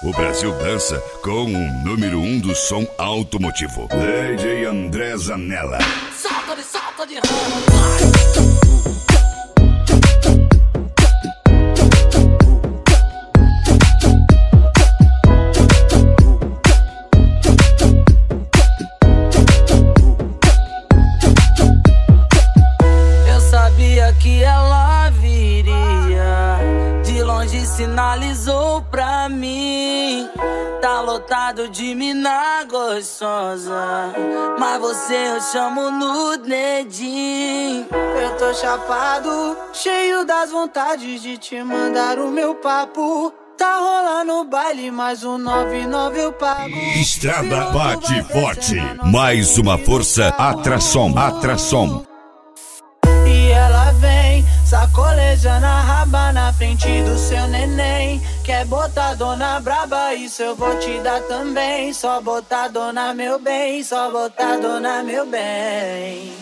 O Brasil dança com o número 1 do som automotivo, DJ André Zanella. Salta de ramo. Que ela viria, de longe sinalizou pra mim. Tá lotado de mina gostosa, mas você eu chamo no dedinho. Eu tô chapado, cheio das vontades de te mandar o meu papo. Tá rolando baile, mais um 99 eu pago. Estrada bate forte, mais uma força, atração. E ela vem, sacolejando a raba na frente do seu neném. Quer botar dona braba, isso eu vou te dar também. Só botar dona meu bem, só botar dona meu bem.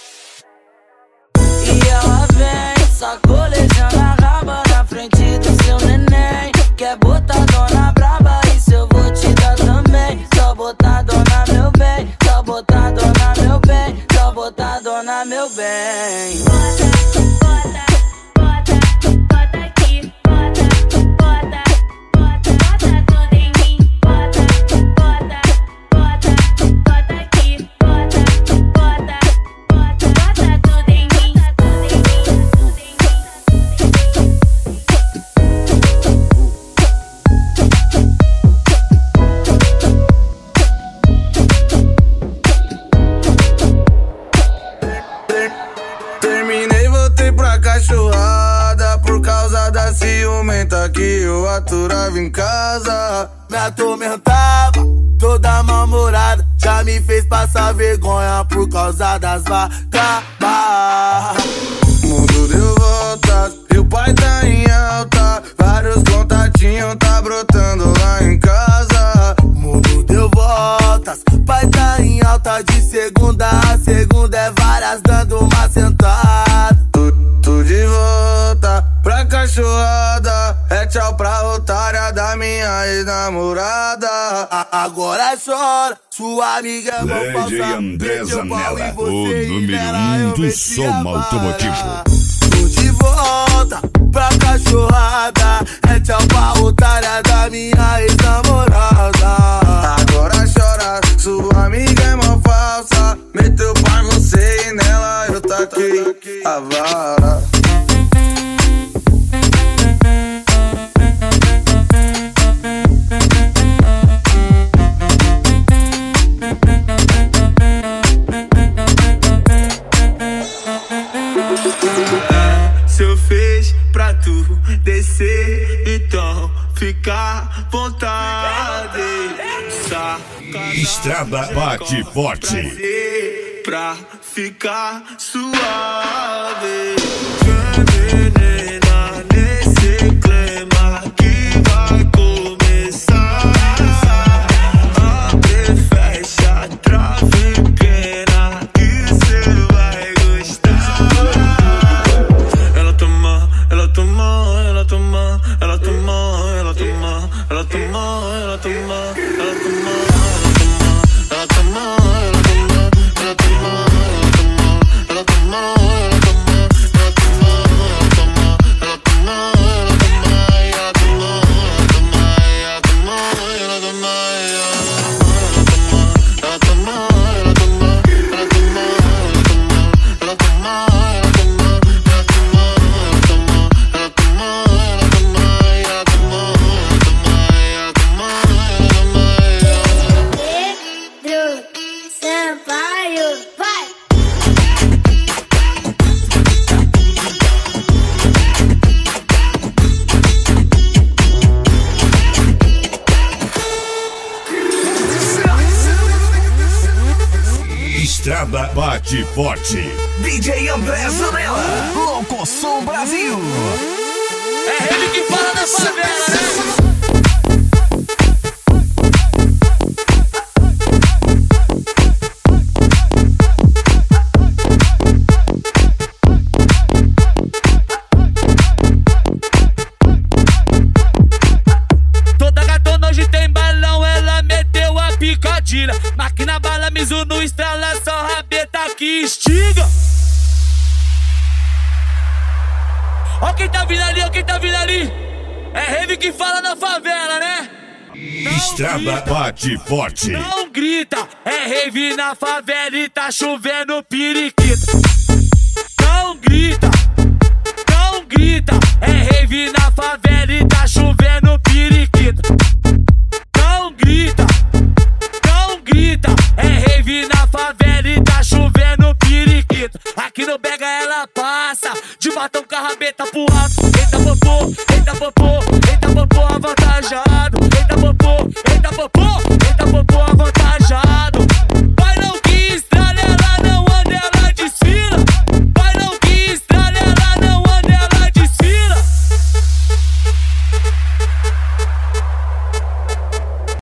E ela vem, sacolejando a raba na frente do seu neném. Quer botar dona braba, isso eu vou te dar também. Só botar dona meu bem, só botar dona meu bem, só botar dona meu bem. Ciumenta que eu aturava em casa. Me atormentava, toda mal-humorada. Já me fez passar vergonha por causa das vagabas. Mundo deu voltas e o pai tá em alta. Vários contatinhos tá brotando lá em casa. Mundo deu voltas, pai tá em alta. De segunda a segunda é várias dando uma sentada. Tô de volta pra cachorrada. É tchau pra otária da minha ex-namorada. Agora chora, sua amiga é DJ falsa. André Zanella, o número 1 do som automotivo. Tô de volta pra cachorrada. É tchau pra otária da minha ex-namorada. Agora chora, sua amiga é mó falsa. Meteu pra você e nela eu taquei a vara. Se eu fiz pra tu descer, então fica à vontade. Estrada bate forte Pra ficar suave. Menina, nesse clima que vai começar. Abre, fecha, trave pequena que cê vai gostar. Ela toma, ela toma, ela toma, ela toma, ela toma, ela toma, ela toma, ela toma. Estrada bate forte. DJ André Zanella, Locoção Brasil. É ele que fala da favela, né? que instiga. Ó quem tá vindo ali, ó quem tá vindo ali. É rave que fala na favela, né? Estrada bate forte. Não grita, é rave na favela e tá chovendo periquita. Não grita, não grita, é rave na favela e tá chovendo periquita. Não grita, não grita, é rave na favela e tá chovendo periquita. Aqui no Bega ela passa, de batom com a rabeta pro alto. Eita popô, eita popô,